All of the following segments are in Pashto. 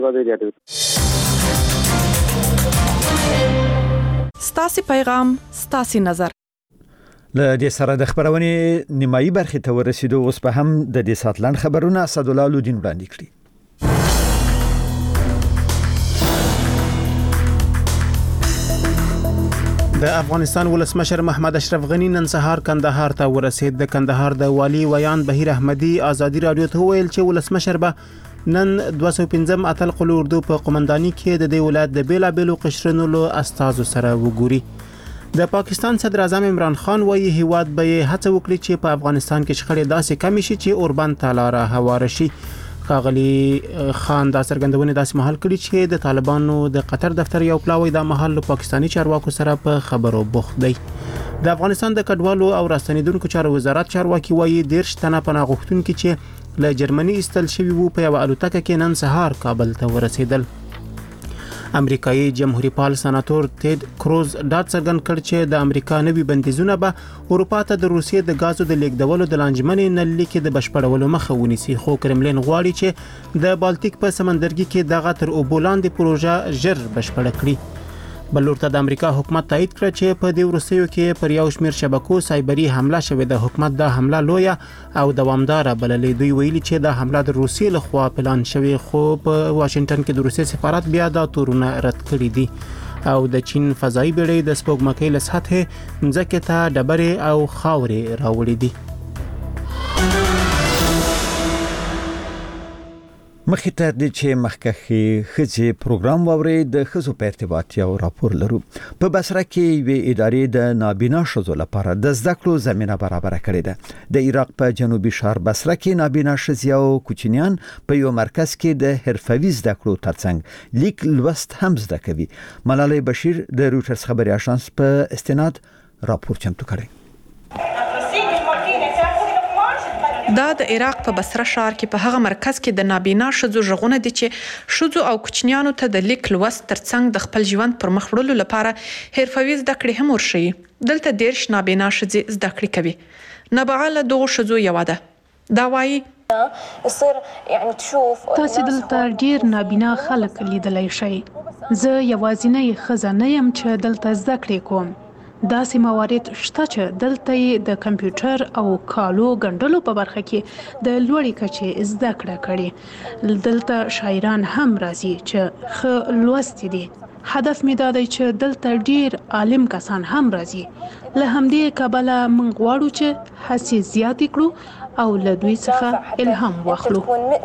ستاسي پیغام ستاسي نظر. له دې سره د خبرونې نیمایي برخې ته ورسېدو. اوس به هم د دې ساتلند خبرونه اسدالله لودین وړاندې کړي. د افغانستان ولسمشر محمد اشرف غنی نن سهار کندهار ته ورسید. د کندهار د والی ویان بهیر احمدی ازادي رادیو ته ویل چې ولسمشر به نن 215 اتل قلو اردو په قومنداني کې د دې ولایت د بیلابېلو قشرونو له استازو سره وګوري. د پاکستان صدر اعظم عمران خان وایي هیواد به هڅه وکړي چې په افغانستان کې شخړې داسې کم شي چې اوربند ته لاره هواره شي. ښاغلي خان دا څرګندونه داسې مهال کړي چې د طالبانو د قطر دفتر یو پلاوی د محل له پاکستاني چارواکو سره په خبرو بوخت دی. د افغانستان د کډوالو او راستنیدونکو چارو وزارت چارواکي وایي 10 تنه پناه غوښتونکي چې له جرمني ایستل شوي وو په یو الوتکه کې نن سهار کابل ته ورسېدل. امریکایي جمهوریت پال سناتور تید کروز دا څرګند کړ چې د امریکا نوي بندیزونه به اروپا ته د روسیې د غازو د لیږدولو د لانجمنې نللي کې د بشپړولو مخه ونیسي. خو کرملین غواړي چې د بالټیک په سمندرګي کې دغه تر اوبو لاندې پروژه ژر بشپړه کړي. بلور ته د امریکا حکومت تایید کړ چې په دې وروستیو کې پر یو شمېر شبکو سایبري حمله شوې ده. حکومت دا حمله لویه او دوامداره بللې. دوی ویلي چې دا حمله د روسیې لخوا پلان شوې، خو په واشنگټن کې د روسیې سفارت بیا دا تورونه رد کړي دي. او د چین فضایي بیړۍ د سپوږمکۍ له سطحې ځمکې ته ډبرې او خاورې راوړي دي. مخې ته د چې مخکخي خځې پروګرام ووري د خزو په ارتباط یو راپور لرو. په بصره کې وی ادارې د نابینا شذو لپاره د زده کړو زمينه برابر کړې ده. د عراق په جنوبي شهر بصره کې نابینا شذې او کوچنیان په یو مرکز کې د حرفوي زده کړو ترڅنګ لیک لوست هم زده کوي. ملالۍ بشیر د روټرز خبري اژانس په استناد راپور چمتو کړی. دا د عراق په بصره ښار کې په هغه مرکز کې د نابینا شذو ژغونه دي چې شذو او کوچنیانو ته د لیک لوست ترڅنګ د خپل ژوند پر مخ وړلو لپاره حرفوي زده کړې هم ورشي. دلته 10 نابینا شذې زده کړې کوي. نبعاله دغه شذو یو ده. دا وایي تاسو دلته ډیر نابینا خلک لیدلای شئ. زه یوازینۍ ښځه نه یم چې دلته زده کړې کوم. داسې موارد شته چې دلته د کمپیوټر او کالو ګڼلو په برخه کې د لوړې کچې زده کړه کړې. دلته شاعران هم راځي چې ښه لوستي دي. هدف می دا دی چې دلته ډیر عالم کسان هم راځي. له همدې کبله موږ غواړو چې هڅې زیاتې کړو او له دوی څخه الهام واخلو.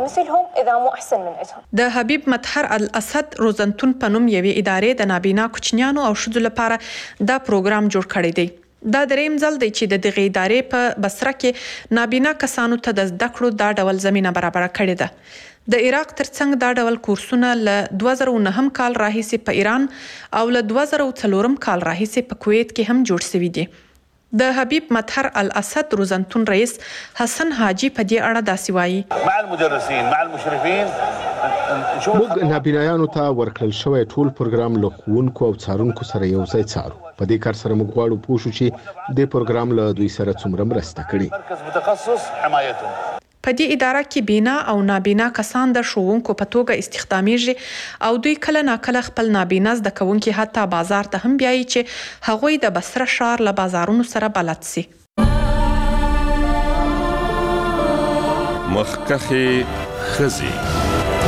د حبیب مطهر الاسد روزنتون په نوم یوې ادارې د نابینا کوچنیانو او شذو لپاره دا پروګرام جوړ کړی دی. دا دریم ځل دی چې د دغه ادارې په بصره کې نابینا کسانو ته د زده کړو دا ډول زمينه برابر کړې ده. د عراق ترڅنګ دا ډول کورسونه له 2009 کال راهیسې په ایران او له 2004 کال راهیسې په کویت کې هم جوړ شوي دي. د حبیب مطهر الاسد روزنتون رئیس حسن حاجی په دې اړه داسې وایي. مع المدرسين مع المشرفين موږ نابینایانو ته ورکړل شوی ټول پروګرام له ښوونکو او څارونکو سره یو ځای څارو. په دې کار سره موږ غواړو پوه شو چې د پروګرام له دوی سره څومره مرسته کړي. مرکز متخصص حمایتهم په دې اداره کې بینا او نابینا کسان د ښوونکو په توګه استخدامیږي او دوی کله ناکله خپل نابینا زده کوونکي حتی بازار ته هم بیایي چې هغوی د بصره ښار له بازارونو سره بلد سي. مخکخي خزي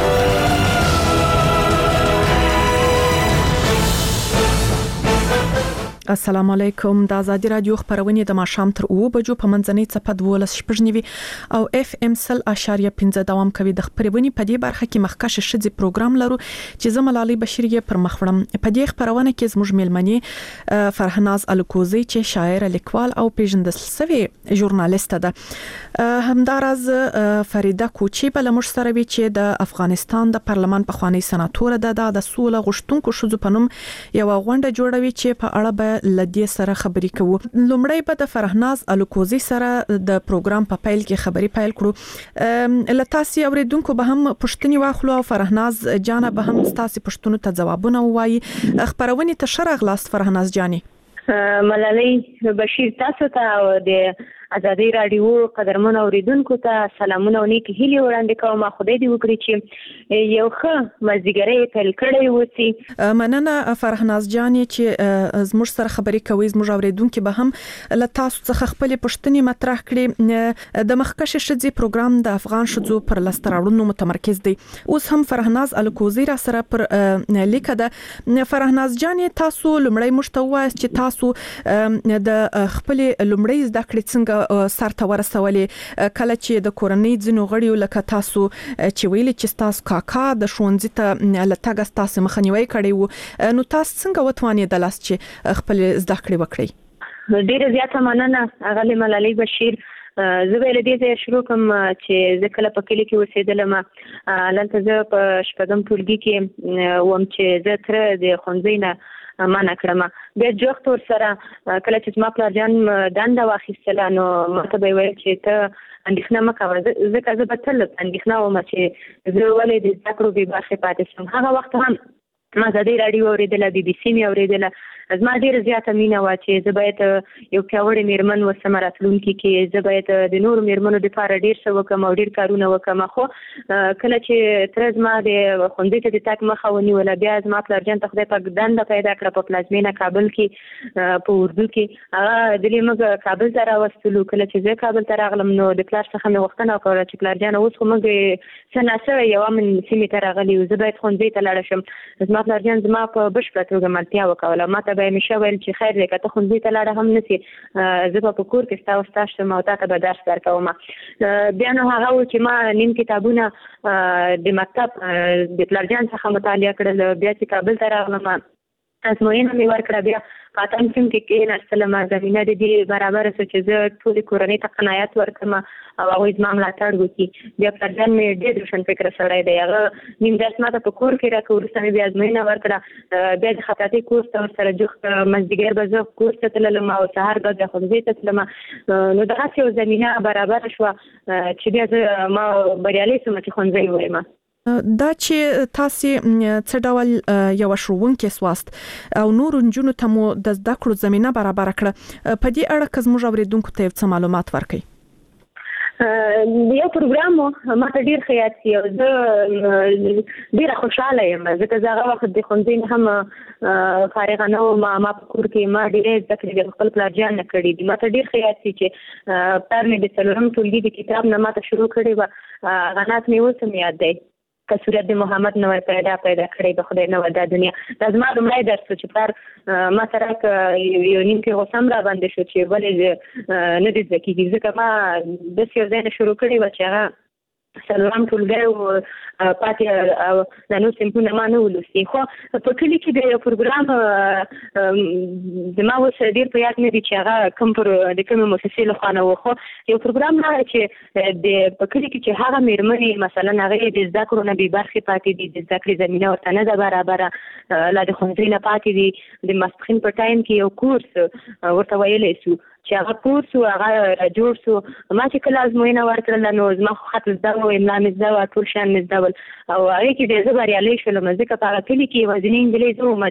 السلام علیکم. د آزادي رادیو خبرونه د ماښام تر 2 بجو په منځنۍ چپه 12:15 او اف ام 0.5 دوام کوي. د خبرونه په دې برخه کې مخکښ شذې پروګرام لرو چې زه ملالۍ بشیر یې پر مخوړم. په دې خبرونه کې زموږ مېلمنې فرهناز الکوزی چې شاعر، لیکوال او پیژندل شوی ژورنالیست ده. همداراز فریده کوچی په لمر سره وی چې د افغانستان د پارلمان په خوانی سناتور ده د سوله غشتونکو شذو په نوم یو غونډه جوړوي چې په اړه به لدی سره خبرې کوو. لومړی به د فرهناز الکوزی سره د پروګرام په پیل کې خبرې پیل کړو. لتاسي اوریدونکو به هم پښتني واخلو او فرهناز جان به هم تاسو پښتنو ته ځوابونه وایي. خبرونه ته شرغ لاست فرهناز جاني. ملالۍ بشیر تاسو ته او د آزادۍ رادیو قدرمن اوریدونکو ته سلامونه او نیک هیلې وړاندې کوم. خدای دې وکړي چې یو ښه مازدیګری پیل کړی وسی. مننه فرهناز جان چې زموږ سره خبرې کوي. زموږ اوریدونکو به هم له تاسو څخه خپل پوښتنې مطرح کړي. د مخکښ ښځې پروګرام د افغان ښځو پر لاسته راوړنو متمرکز دی. اوس هم فرهناز الکوزی را سره پر لیک ده. فرهناز جان تاسو لمړی مشتوي چې تاسو د خپل لمړی زده کړې څنګه سرته ورسولې کله چې د کورنۍ ځینو غړیو لکه تاسو چې ویلي چې تاسو کاکا د ښوونځي ته لټګ تاسو مخنیوي کړی وو، نو تاسو څنګه وتوانې د لاس چې خپل زده کړې وکړي؟ ډیره زیاته مننه اغلی ملالۍ بشیر. زه به له دې ځایه شروع کوم چې زه کله په کلي کې اوسېدلم. هلته زه په شپږم ټولګي کې وم چې زه تره د ښوونځي نه منع کړم. بیا جوخت ورسره کله چې زما پلارجان دنده واخیستله نو ماته به یې ویل چې ته اندېښنه مه کوه، ځکه زه به تل اندېښنه وم چې زه ولې د زده کړو بې برخې پاتې شم. هغه وخت هم ما آزادۍ راډیو اورېدله، بي بي سي مې اورېدله. زما ډېره زیاته مینه وه چې زه باید یو پیاوړې مېرمن وسم راتلونکي کې. زه باید د نورو مېرمنو دپاره ډېر څه وکړم او ډېر کارونه وکړم. خو کله چې تره زما د ښوونځي ته د تګ مخه ونیوله، بیا زما پلارجان ته خدای پاک دنده پیدا کړه په پلازمینه کابل کې په اردو کې. هغه دلې موږ کابل ته راوستلو. کله چې زه کابل ته راغلم نو د پلار څخه مې غوښتنه وکړه چې پلارجانه اوس خو موږ څه ناڅه یو امن سیمې ته راغلي یو، زه باید ښوونځي ته لاړه شم. زما پلارجان زما په بشپړه توګه ملتیا وکوله. ما ته به یې همیشه ویل چې خیر دی که ته ښوونځي ته لاړه هم نسې، زه به په کور کې ستا او ستا شم او تا ته به درس درکوم. بیا نو هغه و چې ما نیم کتابونه د مکتب د پلارجان څخه مطالعه کړل. بیا چې کابل ته راغلم ازموینه مې ورکړه. بیا په اتم صنف کې کېناستلم. زمینه د دې برابره شوه چې زه ټولې کورنۍ ته قناعت ورکړم او هغوی زما ملاتړ وکړي. بیا پلارجان مې ډېر روشنفکره سړی دی. هغه نیم درس ما ته په کور کې راکړه. وروسته مې بیا ازموینه ورکړه. بیا د خطاطۍ کورس ته ورسره جوخت مازدیګر به زه کورس ته تللم او سهار به بیا ښوونځي ته تلم. نو دغسې یو زمینه برابره شوه چې بیا زه ما بریالۍ شوم چې ښوونځی ووایم. دا چې تاسو څه ډول یو ښوونکې سواست او نور نجونو ته مو د زده کړو زمينه برابر کړه، په دې اړه که زموږ اوریدونکو ته څه معلومات ورکړئ؟ یو پروګرام ما ته ډیر خیاط سي او زه ډیر خوشاله یم ځکه زه هغه وخت د ښوونځي هم فارغ نه وم. ما په کور کې ما ډېرې زده کړې د خپل پلارجان نه کړي دي. ما ته ډیر خیاط سي چې پلار مې د څلورم ټولګي د کتاب نه ما ته شروع کړې وه. غنات مې اوس هم یاد دی که صورت د محمد نوی پیدا کړی د خدای نوی دا دنیا. دا زما لومړی درس و چې پلار ما سره یو نیم کې غوسه هم را باندې شو چې ولې نه دې زده کېږي، ځکه ما داسې یو ځای نه شروع کړی وه چې هغه څلورم ټولګی و پاتې او د نور صنفونه ما نه ولوستي. خو په کلي کې د یو پروګرام زما اوس ډېر په یاد نه دي چې هغه کوم د کومې مؤسسې لخوا نه و، خو یو پروګرام راغی چې په کلي کې چې هغه مېرمنې مثلا هغې د زده کړو نه بې برخې پاتې دي، د زده کړې زمینه ورته نه ده برابره، لا د ښوونځي نه پاتې دي. د ماسپښین په ټایم کې یو کورس ورته ویلی سو چې هغه کورس و هغه راجوړ سو. ما چې کله ازموینه ورکړله نو زما خو خط زده و، املا مې زده وه، ټول شیان مې زده ول او هغې کې ډېر زه بریالی شولم ځکه په هغه کلي کې یوازینۍ نجلۍ زه وم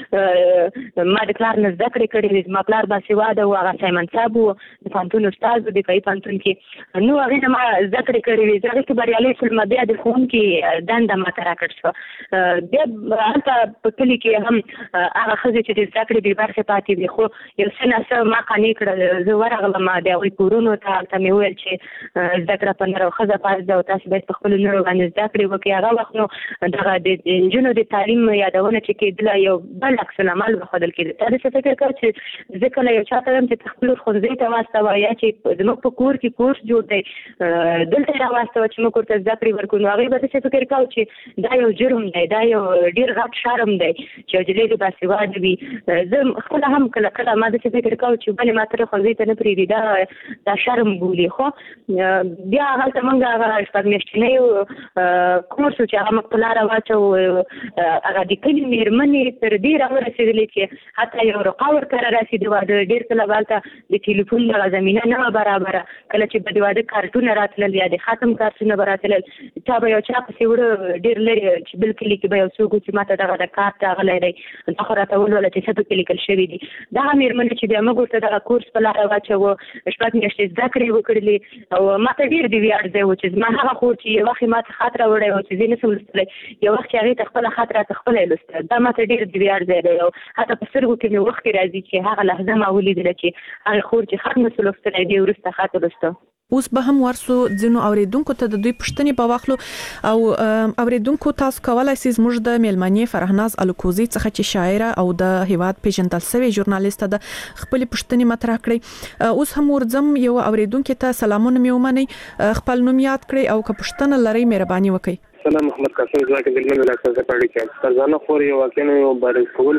چې ما د پلار نه زده کړې کړې وې. زما پلار باسواده و، هغه سایمن صاحب و، د پوهنتون استاد و دفاعي پوهنتون کې. نو هغې نه ما زده کړې کړې وې، زه هغې کې بریالی شولم. بیا د ښوونکي دنده ما ته راکړ شوه. بیا هلته په کلي کې هم هغه ښځې چې د زده کړې بې برخې پاتې وي، خو یو څه ناڅه ما قانع کړل. زه ورغلم د هغوی کورونو ته، هلته مې وویل چې زده کړه په نر او ښځه فرض ده او تاسو باید په خپلو نرو باندې زده کړې وکړئ. هغه وخت نو دغه د نجونو د تعلیم یادونه چې کېدله یو بل عکس العمل وښودل کېده. تا داسې فکر کوه چې زه کله یو چا ته وایم چې ته خپلو ښوونځي ته واستوه یا چې زموږ په کور کې کورس جوړ دی دلته یې راواستوه چې موږ ورته زده کړې ورکړو. نو هغوی به داسې فکر کوو چې دا یو جرم دی، دا یو ډېر غټ شرم دی چې یو نجلۍ دې باسواده وي. زه خپله هم کله کله ما داسې فکر کوو چې ولې ما تره ښوونځي ته نه پرېږدي، دا شرم بولي. خو بیا هلته موږ هغه شپږ میاشتنی کورس چې هغه موږ په لاره واچوو، هغه د کلي مېرمنې تر دې راورسېدلې چې حتی یو رقا ورته رارسېدې وه. ډېر کله به هلته د ټلیفون دغه زمینه نه وه برابره. کله چې به د واده کارتونه راتلل یا د ختم کارتونه به راتلل، چا به یو چا پسې وړه ډېر لرې چې بل کلي کې به یو څوک و چې ما ته دغه د کارت راغلی دی، دا خو راته ولوله چې څه پکې لیکل شوي دي. دغه مېرمنې چې بیا موږ ورته دغه کورس په لار واچو شپږ میاشتې زده کړې وکړلې او ما ته ډیر دی ویاړ دی چې ما هغه خور چې یو وخت ما ته خاطر وړي او چې زه نسم لستلې یو وخت هغه خپل خاطر خپل لسته دا ما ته ډیر دی ویاړ دی او حتی په سرګو کې مې وخت راځي چې هغه لحظه ما ولیدل چې هغه خور چې خاطر نسل لستلې دی ورسته خاطر لسته. اوس به هم ورسو ځینو اوریدونکو ته د دوی پوښتنې په واخلو او اوریدونکو تاسو کولای شئ زموږ د میلمنې فرهناز الکوزي څخه چې شاعره او د هیواد پیژندل شوی ژورنالیست ده خپل پوښتنې مطرح کړي. اوس هم ورځم یو اوریدونکو ته سلامونه مې ومني خپل نوم یاد کړئ او که پوښتنه لري مهرباني وکړئ. سلام محمد قاسم زاکر دلمن لاکه زپاړي کې فرزانه خور یو واقعا یو بارز کول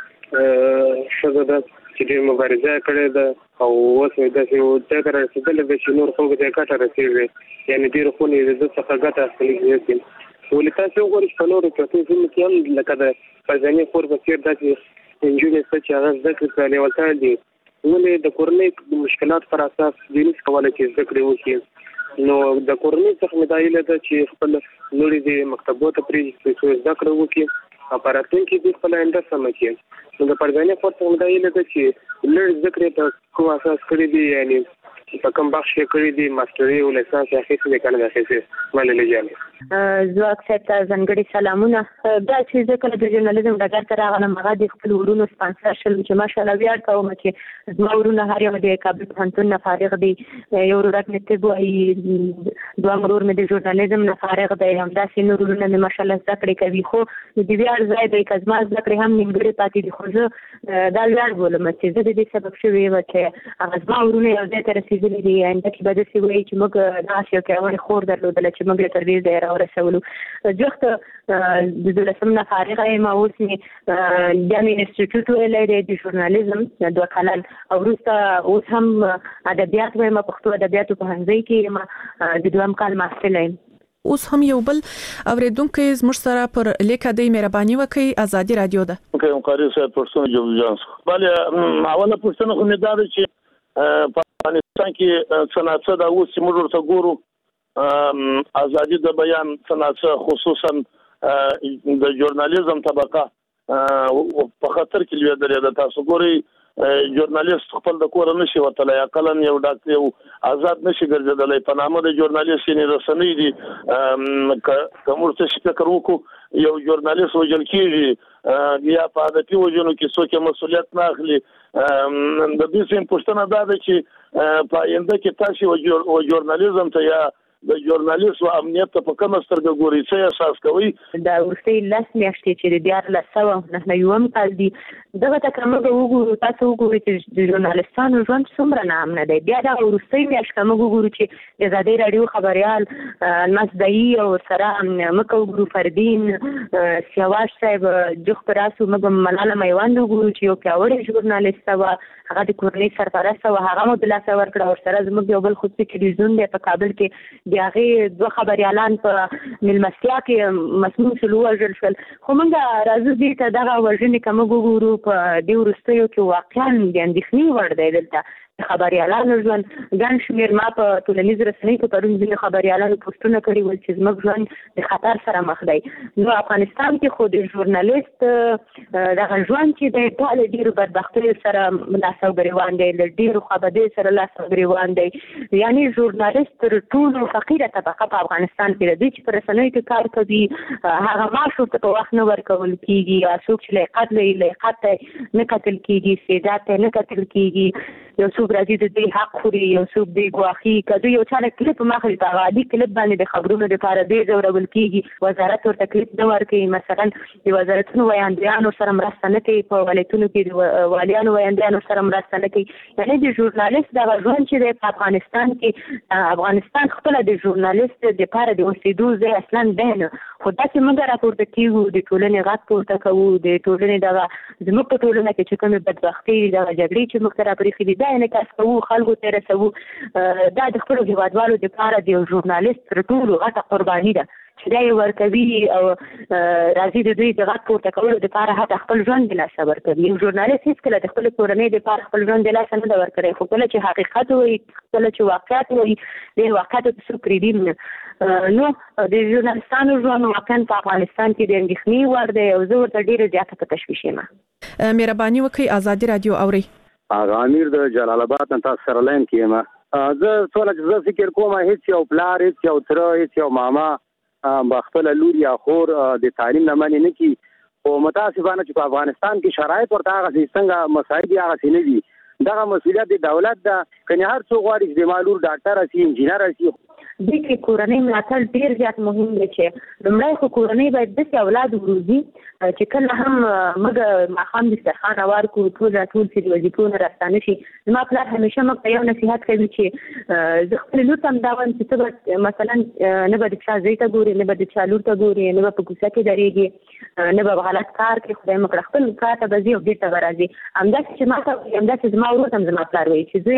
کې شګه ده چې ډېر مبارزه کړې ده او اوس داسې یو ځای ته رسېدلی ده چې نور خلکو ته یې ګټه رسېږي یعنې ډېرو خونې د ده څخه ګټه اخلي ولې تاسې وګورئ چې په نورو پرتو سیمو کې هم لکه د فرزانې خور په څېر داسې نجونې شته چې هغه زده کړې په لیوالتیا دي ولې د کورنۍ د مشکلاتو پر اساس دوی نشي کولی چې زده کړې وکړي نو د کورنۍ څخه مې دا هیله ده چې خپل لوڼې دې مکتبو ته پرېږدي چې زده کړه وکړي او په راتلونکي کې دوی خپله آینده سمه کړي. نو د فرزانې خور څخه مې دا هیله ده چې لږ زده کړې په کوم اساس کړي دي یعنې په کوم بخش کې کړي دي ماسټري او لیسانس یې اخیستې دي که نه دي اخیستې منلې جانې ځواک صاحب ته ځانګړي سلامونه. دا چې زه کله د ژورنالیزم ډګر ته راغلم هغه د خپل ورونو سپانسر شول چې ماشاءالله ویاړ کوم چې زما ورونه هر یو د کابل پوهنتون نه فارغ دي یو ورور مې طب وایي دویم ورور مې د ژورنالیزم نه فارغ دی همداسې نور ورونه مې ماشاءالله زده کړې کوي خو د ویاړ ځای دی که زما زده کړې هم نیمګړې پاتې دي خو زه دا ویاړ بولم چې زه د دې سبب شوې یم چې هغه زما ورونه یو ځای ته رسېدلي دي آینده کې به داسې وایي چې موږ داسې یو پیاوړې خور درلودله چې موږ یې تر دې ځایه راورسولو. جوخت د 12 نه فارغه یم اوس مې بیا مې انسټیټیوټ ویلی دی د ژورنالیزم 2 کلن او وروسته اوس هم ادبیات وایم پښتو ادبیاتو پوهنځي کې یم د 2 کال محصله یم. اوس هم یو بل اوریدونکو زموږ سره پر لیکه دی مهرباني وکړئ ازادي رادیو ده. کوم قاری صاحب پښتون جوړ جانس بله اوله پښتنه خو مې دا ده چې په افغانستان کې صنعت دا اوس موږ ورته ګورو ازادي د بیان صنعت خصوصا د ژورنالیزم طبقه په خطر کې لویدلې ده. تاسو ګورئ ژورنالیست خپل د کور نشي وتلی اقلن یو ډاکټر یو آزاد نشي ګرځېدلی په نامه د ژورنالیست یې رسنۍ دي که موږ څه فکر وکړو یو ژورنالیست وژل کېږي یا په عادتي وژنو کې څوک یې مسؤلیت نه اخلي. د دې سیم پوښتنه دا ده چې په آینده کې تاسو ژورنالیزم ته یا د ژورنالیست او امنیت په کومه سترګه ګوري څه احساس کوي؟ دا ورسته لاس میاشتې چې د 1409 کال دی دغه ته کومه وګورو تاسو وګورئ چې د ژورنالیستانو ژوند څومره نامنه دی بیا دا ورسته میاشت کومه وګورو چې د ازادي رادیو خبريال الماس دای او سره مکو ګرو فردین سیاواش صاحب جوخ پراسو مګم ملاله میوند وګورو چې یو پیاوړی ژورنالیست و هغه د کورنۍ سرپرست او هغه مو د لاس ورکړه او سره زموږ یو بل خصوصي ټلویزیون دی په کابل کې د هغې 2 خبریالان په مېلمستیا کې مسموم شول وژل شول خو موږ راځو دې ته دغه وژنې که موږ وګورو په دې وروستیو کې واقعا د اندېښنې وړ دی دلته خبريالانو ژوند ګڼ شمېر ما په ټولنیز رسنۍ کې پرون ځینې خبريالانو پوسټونه کړي ول چې زموږ ژوند د خطر سره مخ دی. نو افغانستان کې خو د ژورنالیست دغه ژوند چې دی ټول ډېرو بدبختیو سره لاس او ګریوان دی له ډېرو خوابدیو سره لاس او ګریوان دی یعنې ژورنالیست تر ټولو فقیره طبقه په افغانستان کې دی چې په رسنیو کې کار کوي هغه معاش ورته په وخت نه ورکول کېږي یا څوک چې لیاقت لري لیاقت ته نه کتل کېږي استعداد ته نه کتل کېږي یو څوک راځي د دې حق خوري یو څوک دی ګواښي که دوی یو چا نه کلیپ ماخلي په هغه عادي کلیپ باندې د خبرونو دپاره ډېر ځورول کېږي وزارت ورته کلیپ نه ورکوي مثلا د وزارتونو ویاندیانو سره مرسته نه کوي په ولایتونو کې د والیانو ویاندیانو سره مرسته نه کوي یعنې د ژورنالیست دغه ژوند چې دی په افغانستان کې افغانستان خپله د ژورنالیست دپاره د اوسېدو ځای اصلا دی نه خو داسې موږ راپورته کېږو د ټولنې غږ پورته کوو د ټولنې دغه زموږ په ټولنه کې چې کومې بدبختۍ دغه جګړې چې موږ ته راپرېښې دي دا انعکاس کوو خلکو ته رسوو دا د خپلو هېوادوالو دپاره د یو ژورنالیست تر ټولو غټه قرباني ده چې دا یې ورکوي او راځي د دوی د غږ پورته کولو دپاره حتی خپل ژوند د لاسه ورکوي. یو ژورنالیست هېڅکله د خپلې کورنۍ دپاره خپل ژوند د لاسه نه ده ورکړی خو کله چې حقیقت وایي کله چې واقعیت وایي د واقعیتو ته څوک پرېږدي نه. نو د ژورنالیستانو ژوند واقعا په افغانستان کې د اندېښنې وړ دی او زه ورته ډېره زیاته په تشویش یم. مهرباني وکړئ ازادي رادیو اورئ. هغه امیر د جلال آباد نه تاسو سره لاین کېم زه څومره چې زه فکر کوم هیڅ یو پلار هیڅ یو تر هیڅ یو ماما بخپل لور یا خور د تعلیم نه منې نه کی او متاسفانه چې په افغانستان کې شرایط ورته هغه څنګه مساعد هغه نه دي دغه مسؤلیت د دولت ده کني هر څو غواړي د معلوم ډاکټر شي انجینر شي د کې کورنۍ ملاتړ ډیر زیات مهم دی چې لومړی خو کورنۍ باید د اولاد وروزي چې کله هم موږ ماخام د استخان وارکو ټول چې وظیفونه راستانه شي ما پلار همیشه موږ یو نصيحت کوي چې زه خپل لور تم دا وایم چې مثلا نه به د چا زوی ته ګوري نه به د چا لور ته ګوري نه به په کوڅه کې درېږي نه به غلط کار کوي خدای مکړه خپل کار ته به ځي او بیرته به راځي همداسې چې ما ته همداسې زما ورور هم زما پلار وایي چې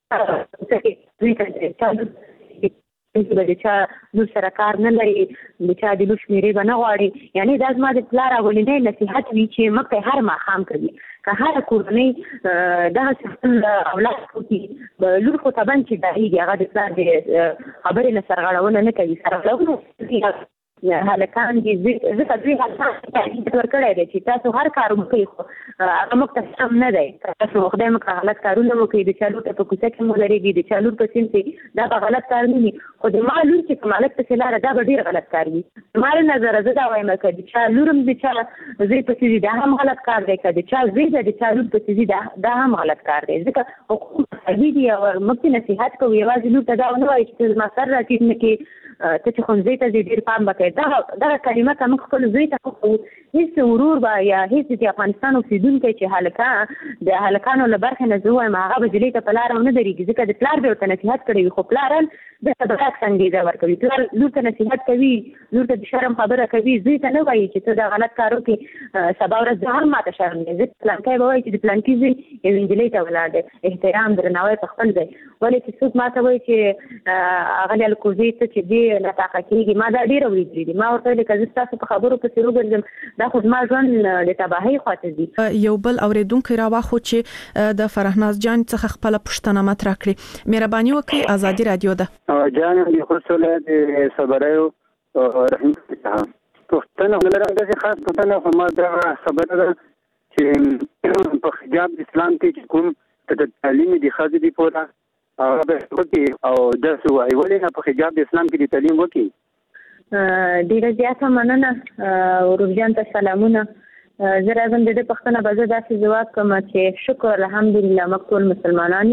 د چا لور سره کار نه لري د چا د لور شمېرې به نه غواړي یعنی دا زما د پلار اولنی نصیحت وي چې موږ ته هر ماښام کوي که هره کورنۍ دغسې خپل اولاد کوي لور خو طبعا چې ډارېږي هغه د پلار د خبرې نه سرغړونه نه کوي سرغړونه هلکان دي ځکه دوی هلکان ورکړی دی چې تاسو هر کار وکړئ خو هغه موږ ته سم نه دی تاسو خدای مو کړه غلط کارونه وکړئ د چا لور ته په کوڅه کې مو درېږي د چا لور په سیند کې دا به غلط کار نه وي خو د ما لور چې په مالک پسې لاړه دا به ډېر غلط کار وي زما له نظره زه دا وایم که د چا لور هم د چا زوی پسې ځي دا هم غلط کار دی که د چا زوی د چا لور پسې ځي دا هم غلط کار دی ځکه حقوق مساوي دي او موږ چې نصیحت کوو یوازې لور ته دا ونه وایي چې زما سر راټیټ نه کړي ته چې ښوونځي ته ځې ډېر پام به کوې دغه کلمه که موږ خپل زوی ته وکړو هېڅ ورور به یا هېڅ د افغانستان اوسېدونکی چې د هلکانو له برخې نه زه وایم هغه به جلۍ ته په لاره ونه درېږي ځکه د پلار به ورته نصیحت کړی وي خو پلاران دغه برعکس انګېزه ورکوي پلار لور ته نصیحت کوي لور ته د شرم خبره کوي زوی ته نه وایي چې ته دا غلط کار وکړې سبا ورځ زه هم ماته شرم دی ځکه پلانکی به وایي چې د پلانکي زوی یو نجلۍ ته ولاړ دی احترام درناوی په خپل ځای ولې چې څوک ماته وایي چې اغلې الکوزي ته چې دی ناطاقه کېږي ما دا ډېره اورېدلي دي ما ورته ویلې که زه ستاسو په خبرو پسې وګرځم دا خو زما ژوند د تباهۍ خواته ځي یو بل اورېدونکی راواخو چې د فرهناز جان څخه خپله پوښتنه مطرح کړي مهرباني وکړئ ازادي رادیو ده جان د خصوصا د صبرایو رحم پښتنه ولرم د خاص پښتنه خو ما دا خبره ده چې په حجاب اسلام کې کوم د تعلیم د خاص دي پورا او د سو ایولې نه په حجاب اسلام کې د تعلیم وکي ډیره زیاته مننه ورجان ته سلامونه زه راځم د دې پښتنه به زه داسې ځواب کوم چې شکر الحمدلله موږ ټول مسلمانان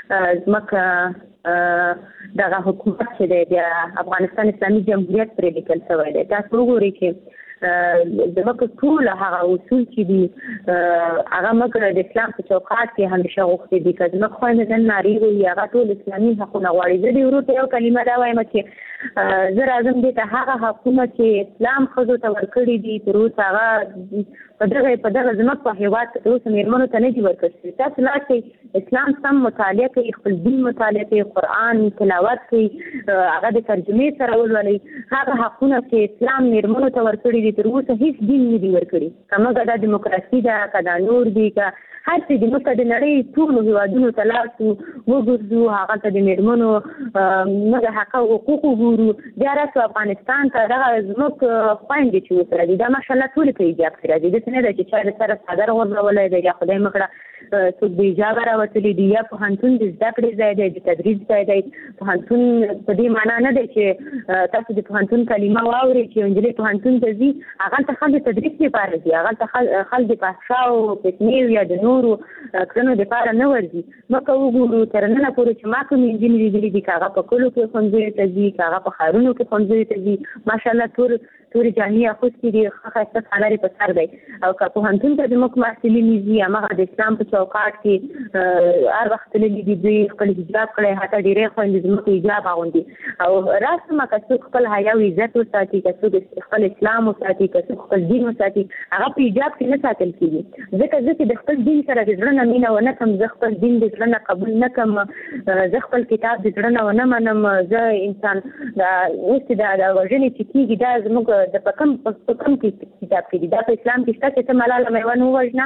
زموږ دغه حکومت چې دی د افغانستان اسلامي جمهوریت پرې لیکل شوی دی تاسو وګورئ چې زموږ ټول هغه اصول چې دي هغه موږ د اسلام په چوکاټ کې همیشه غوښتي دي که زموږ خویندې نن نارې وي هغه ټول اسلامي حقونه غواړي زه دې ورور ته یو کلمه دا وایم چې زه راځم دې ته هغه حقونه چې اسلام ښځو ته ورکړي دي تر اوسه هغه په دغه زموږ په هېواد تر اوسه مېرمنو ته نه دي ورکړل شوي تاسو لاړ شئ اسلام سم مطالعه کوي خپل دین مطالعه کوي قرآن تلاوت کوي هغه د ترجمې سره ولولئ هغه حقونه چې اسلام مېرمنو ته ورکړي دي تر اوسه هیڅ دین نه دي ورکړي که موږ دا دیموکراسي ده که دا نور دي که هر څه دي موږ د نړۍ ټولو هېوادونو ته لاړ شو وګرځو هغلته د مېرمنو موږ حق او حقوق وګورو بیا راسو افغانستان ته دغه زموږ خویندې چې ورسره دي دا ماشاءالله ټولې په حجاب کې راځي داسې نه ده چې چا د سره څادر غورځولی دی یا خدای مه کړه څوک د حجابه راوتلي دي یا پوهنتون د زده کړې ځای دی د تدریس ځای دی پوهنتون په دې معنا نه دی چې تاسو د پوهنتون کلمه واورئ چې یو نجلۍ پوهنتون ته ځي هغلته خلک د تدریس لپاره ځي هغلته خلک د فحشاو فتنې یا د نورو کړنو دپاره نه ورځي موږ وګورو تر ننه پورې چې ما کومې نجونې لیدلي دي که هغه په کلو کې ښوونځیو ته ځي که هغه په ښارونو کې ښوونځیو ته ځي ماشاءالله تورې جامې اغوستې دي ښه ښایسته څادر یې په سر دی او که پوهنتون ته زموږ محصلین ځي هماغه د اسلام په چوکاټ کې هر وخت تللي دي دوی خپل حجاب کړی حتی ډېرې خویندې زموږ حجاب اغوندي او راسمه که څوک خپل حیا او عزت وساتي که څوک خپل اسلام وساتي که څوک خپل دین وساتي هغه په حجاب کې نه ساتل کېږي ځکه زه چې د خپل دین سره د زړه نه مینه ونه کړم زه خپل دین د زړه نه قبول نه کړم زه خپل کتاب د زړه نه ونه منم زه انسان اوس چې د وژنې چې کېږي دا زموږ د په کوم کتاب کې دي دا په اسلام کې شته چې ته ملاله میوند ووژنه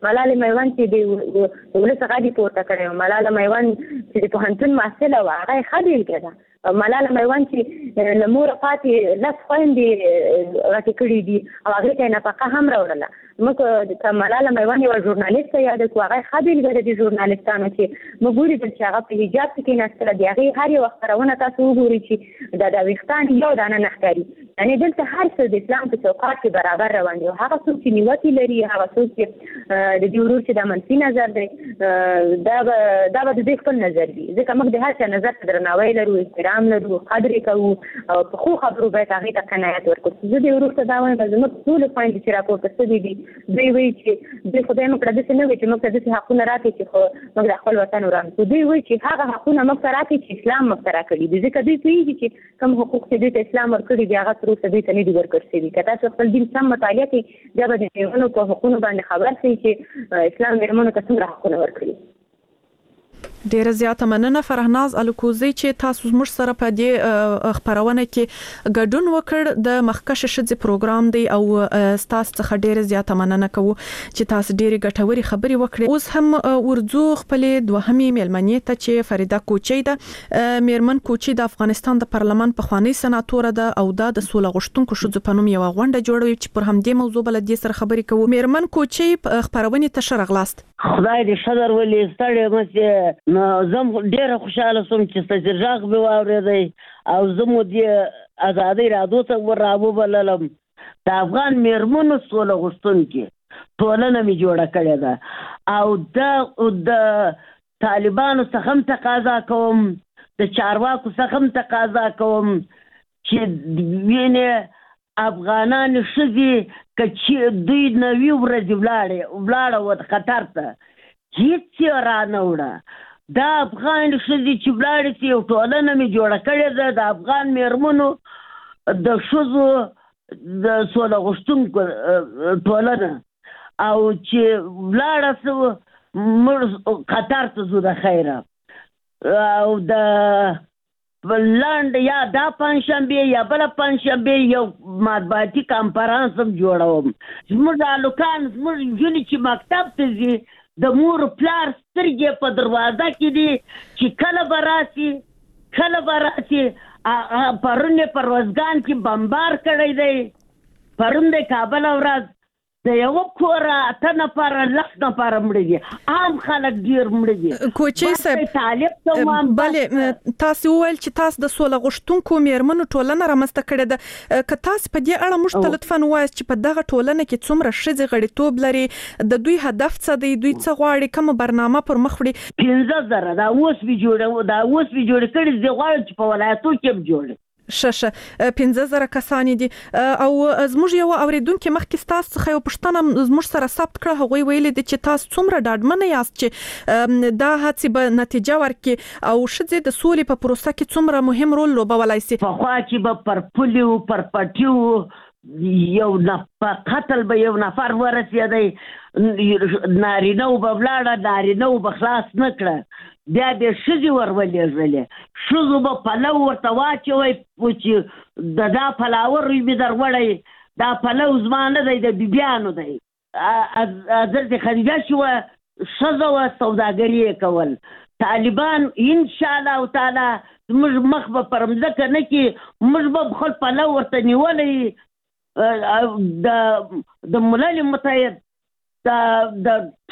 ملاله میوند چې د ولس غاډي پورته کړو ملاله میوند چې په هنتون مسله واغې خبرې کړه ملاله میوند چې لمور پاتې لاس خويندې راټی کړې دي او هغه ته نفقه هم راوړله موږ ملاله میوند یو ژورنالیست یاد کو هغه خبرې کړې دي ژورنالیستانو چې موږ ګوري چې هغه په حجاب کې نستله دی هغه هر یو خبرونه تاسو وګورئ چې د ویختان یو دانه نختاري یعنی دلته هر څه د اسلام په چوکاټ کې برابر روان دي هغه څوک چې نیوتی لري هغه څوک چې د دې ورور چې د منفي نظر دی دا به د دې خپل نظر وي ځکه موږ د هر څه نظر ته درناوی لرو احترام لرو قدر کوو او په خو خبرو باید هغه ته قناعت ورکړو زه د ورور ته دا وایم چې موږ ټول پوینټ چې راپورته ستدي دي دوی وایي چې د خدای موږ د څه نه وي چې موږ د څه حقونه راکړي چې خو موږ د خپل وطن ورانو دوی وایي چې هغه حقونه موږ راکړي چې اسلام موږ راکړي دي ځکه دوی کوي چې کوم حقوق چې د اسلام ورکړي دي هغه تر اوسه دوی ته نه دي ورکړل شوي که تاسو خپل دین سم مطالعه کړئ بیا به د میرمنو په حقونو باندې خبر شئ چې اسلام میرمنو ته څومره حقونه ورکړي ډیره زیاته مننه فرهناز الکوزی چې تاسو موږ سره په دې خبرونه کې ګډون وکړ د مخکش شذ پروګرام دی او تاسو څخه ډیره زیاته مننه کوو چې تاسو ډیره ګټوري خبري وکړې اوس هم ورزو خپل دوهمي ملمنې ته چې فریده کوچی ده میرمن کوچی د افغانستان د پارلمان په خواني سناتور ده او د سوله غشتونکو شذ په نوم یو غونډه جوړوي چې پر همدې موضوع بل دې سره خبري کوو میرمن کوچی خبرونه ته شرغلاست خدای دې شذر ولې ستړي مې زم ډیره خوشاله سوم چې ستاسو ژغ به واورېدی او زمو دې ازادي رادو ته ورابو بللم د افغان میرمنو سوله غوښتونکي ټولنه می جوړه کړې ده او د طالبانو څخه هم تقاضا کوم د چارواکو څخه هم تقاضا کوم چې وینې افغانان شذي کچې دوی نوی ورځ ولاړه و خطر ته هیڅ را نه وړه دا افغان شذي چې ولاړې سي او ټولنه می جوړه کړې ده د افغان میرمنو د شذو د سوله غوښتونکو ټولنه او چې ولاړه سو مر خطر ته زو د خیره او د بلند یا دا پنځشنبه یا بل پنځشنبه یو مطبوعاتي کانفرنس هم جوړوم زموږ الوکان زموږ جونې چې مکتب ته ځي د مور پلار سترګې په دروازه کې دي چې کله به راسي پرون په روزګان کې بمبار کړی دی پرون د کابل ورځ د یو کور اته نفر لس نفر مړه دي عام خلک ډیر مړه دي کوچی صاحب بله تاسو ویل چې تاسو د سوله غوښتونکو میرمنو ټولنه رامنځته کړې ده که تاسو په دې اړه موږ ته لطفاً ووایاست چې په دغه ټولنه کې څومره ښځې غړیتوب لري د دوی هدف څه دی دوی څه غواړي کومه برنامه پر مخ وړي 15,000 دا اوس به جوړ کړي دي غواړي چې په ولایتو کې جوړ ششه 15,000 کسان دي او زموږ یو اوریدونکو مخکې تاسو څخه یو پښتنه زموږ سره ثبت کړه هغه ویل دي چې تاسو څومره ډاډمن یاست چې دا هڅه به نتیجه ورکړي او شذې د سولې په پروسه کې څومره مهم رول لوبولای شي په خوا چې به پر پولیو پر پټیو یو نه قتل به یو نفر ورسېدی نارینه او ببلاړه نارینه او بخلاص نکړه بیا د شذې ورولېږلې شذو به پلو ورته واچوي چې دا پلاور وي دروړی دا پلو زما نه دی د بیبیانو دی حضرت خدیجه شوه ښځه وه سوداګري یې کول طالبان انشاءالله تعالی زموږ مخ به پر مځکه نه کړي موږ به خپل پلو ورته نیولی د ملل متحد د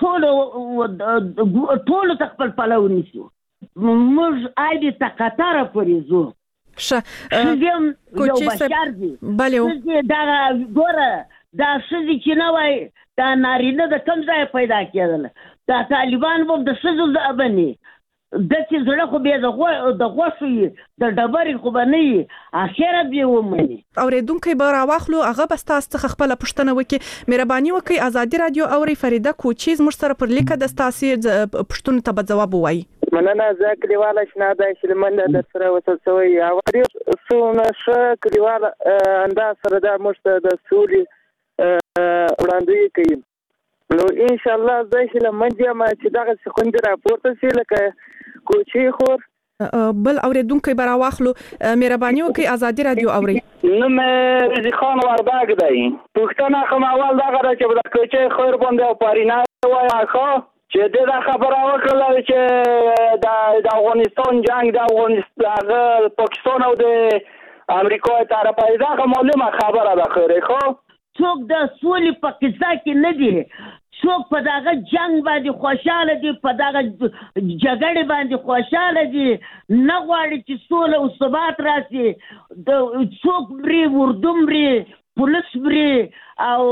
ټولو تخپل پلو نیسو موږ آیدی تا قطاره پورې زو شزیم یو بشر دی دا ګوره دا شزی چې نه وای دا نارینه د کم ځای پیدا کېدل دا طالبان به د شزو ځابني د چې زړه خو به د غوښوي د ډبرې خو به نه اخره به ومني اوریدونکو به راواخلو هغه به تاسو څخه خپل پوښتنه وکړي مهرباني وکړئ ازادي رادیو اوري فریده کوچی زموږ سره پر لیکه د تاسو پوښتنه ته به جواب وایي مننه زه کلیواله شناده شلمنده در سره وصل شوی او سونه ش کلیواله انده سره د مشته د سوري وړاندې کوي نو ان شاء الله زه شلمنده ما چې دغه خوند راپورته شي لکه کوچی خور بل اوریدونکو برا واخلو مهرباني وکي ازادي رادیو اوري نو مې رضی خان ورداګ دی پښتنه کوم اول دا غره چې د کوچې خیر باندې او پارینا وای خو چې دا خبره وکړه چې د افغانستان جنگ د افغانستان پاکستان او د امریکا طرفه دا معلومه خبره ده خیره خو څوک د سولې په قصه کې نه دي څوک په دغه جنگ باندې خوشاله دي په دغه جګړې باندې خوشاله دي نه غواړي چې سوله او ثبات راشي د څوک بری وردوم بری پولیس بری او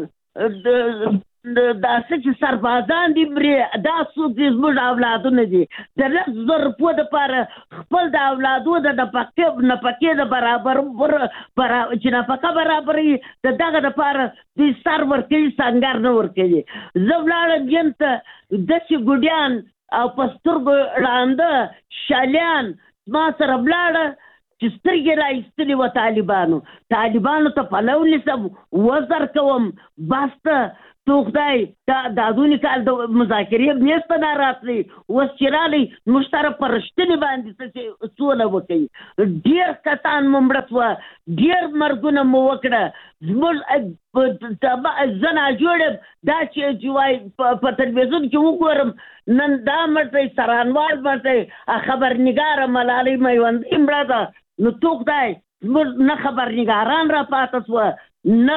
دا چې سربازان دي بری دا څوک دي زموږ اولادونه دي د 1,000 روپو دپاره خپل د اولادو د نفقې د برابر چې نفقه برابري د دغه دپاره دوی سر ورکوي سنګر نه ورکوي زه ولاړم یم ته داسې ګوډیان او په سترګو ړانده شالیان ما سره ولاړه چې سترګې را ایستلې وه طالبانو ته پلو نیسم وزر کوم بس ته تو خدای دا دونی کال د مذاکرې میسته نه راتلی اوس چې رالی موږ سره په رښتینې باندې سوله وکړي ډېر کسان مو مړه سوه ډېر مرګونه مو وکړه زموږ زه ناجوړ یم دا چې وایي په تلویزیون کې وګورم نن دا مړ دی سرانوال مړ دی خبرنګاره ملالۍ میوندۍ مړه ده نو تو خدای زموږ نه خبرنګاران را پاته سوه نه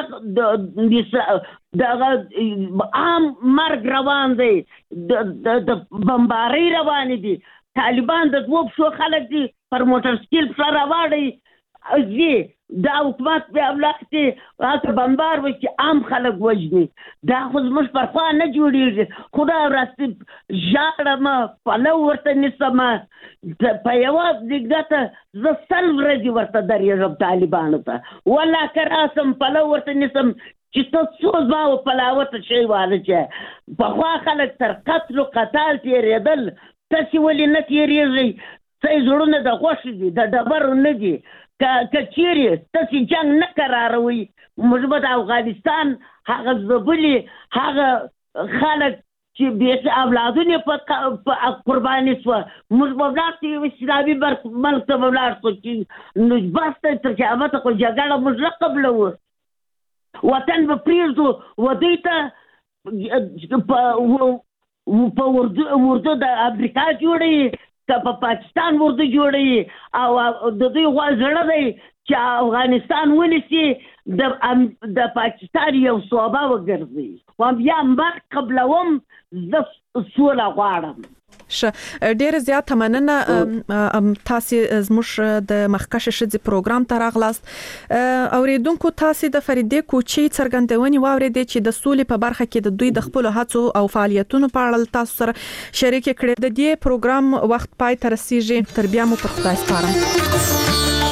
دغه عام مرګ روان دی د بمبارۍ روانې دي طالبان د 2 پښو خلک دي پر موټر سایکل پسې راواړي ځي دا حکومت بیا ولاښتې هلته بمبار وکړي عام خلک وژني دا خو زموږ پر خوا نه جوړېږي خدای راستي ژاړم پلو ورته نیسم په یوه دیګته زه 100 ورځې ورته درېږم طالبانو ته والله که راسم پلو ورته نیسم چې ته څو زما و پلاوته شی واله چې پخوا خلک تر قتل و قتال تېرېدل تاسې ولې نه تېرېږئ څه زړونه د غوښې دي د ډبرو نه دي که چیرې تاسې جنګ نه قراروئ موږ به د افغانستان هغه ځبلي هغه خلک چې بې اولادونه په قرباني شوه موږ به ولاړ شو یو اسلامي ملک ته به ولاړ شو چې نو بس دی تر قیامته خو جګړه موږ نه قبلوو وطن به پرېږدو و دوی ته په اردو د امریکا جوړوي که په پاکستان اردو جوړوي او د دوی زړه دی چې افغانستان ونیسي د پاکستان یو صوبه وګرځي خو بیا مرګ قبلوم زه سوله غواړم ډېر زیات مننه تاسو زموږ د مخکښ ښځې پروګرام ته راغلاست اوریدونکو تاسو د فریدې کوچي څرګندونې واورېدې چې د سولې په برخه کې د دوی د خپل هڅو او فعالیتونو په اړه تاسو سره شریک کړي د دې پروګرام وخت پای ته رسیږي تر بیا مو پر خدای سپارم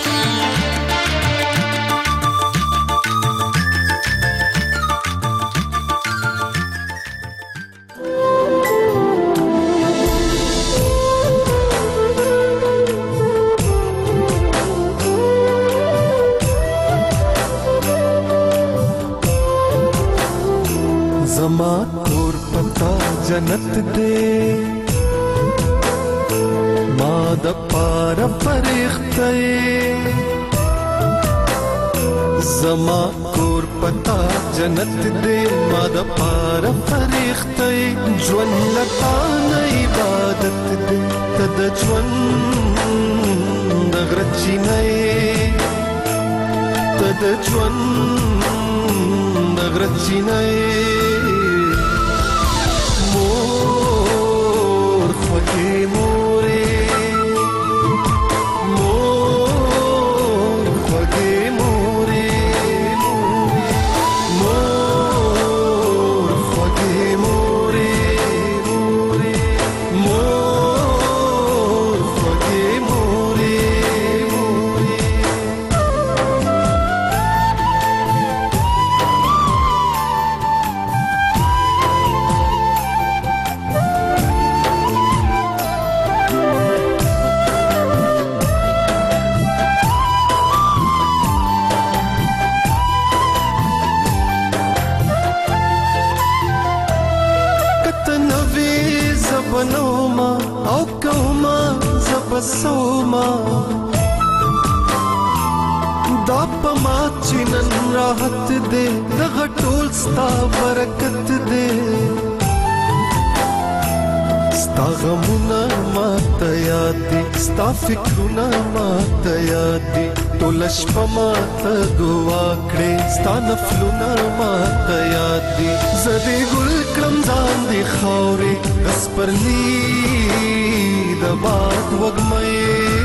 زما کور پتا جنت دے ما د پار فرښتې زما کور پتا جنت دے ما د پار فرښتې ژوند لتا نه عبادت دے تد ژوند د غرچی نه تد ژوند د غرچی نه مور خوږې مورې مور خوږې مورې مور خوږې مورې مور خوږې مورې سوما دا پما چنن راحت دے دغه ټول ستا برکت دے ستا غمونه ماته یاد دي ستا فکرونه ماته یاد دي ټول شپه ماته دعا کړې ستا نفلونه ماته یاد دي زه دې ګل کړم ځان دې خاورې د سپرلي د باد وږمې